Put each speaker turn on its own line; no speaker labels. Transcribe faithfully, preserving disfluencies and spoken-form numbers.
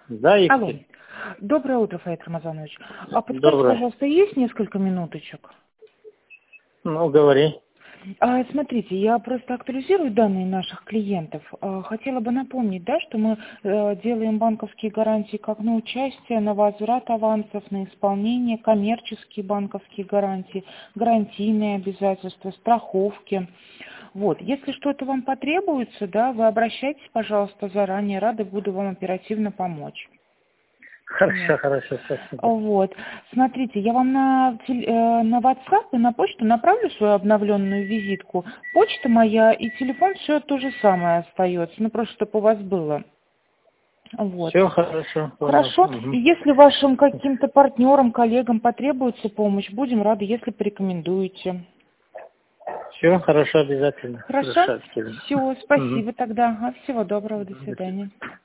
Да,
Алло.
Екатерина?
Доброе утро, Фаид Рамазанович. А подскажите,
Доброе.
пожалуйста, есть несколько минуточек?
Ну, говори.
А, смотрите, я просто актуализирую данные наших клиентов. А, хотела бы напомнить, да, что мы э, делаем банковские гарантии как на участие, на возврат авансов, на исполнение, коммерческие банковские гарантии, гарантийные обязательства, страховки. Вот, если что-то вам потребуется, да, вы обращайтесь, пожалуйста, заранее, рада буду вам оперативно помочь.
Хорошо,
Вот.
хорошо, спасибо.
Вот. Смотрите, я вам на, теле- э, на WhatsApp и на почту направлю свою обновленную визитку. Почта моя и телефон, все то же самое остается. Ну, просто чтобы у вас было. Вот.
Все хорошо, понял.
Хорошо. И
Угу.
если вашим каким-то партнерам, коллегам потребуется помощь, будем рады, если порекомендуете.
Все хорошо, обязательно.
Хорошо?
Хорошо, Екатерина.
Все,
Угу.
спасибо тогда. Ага, всего доброго, до
До свидания.
свидания.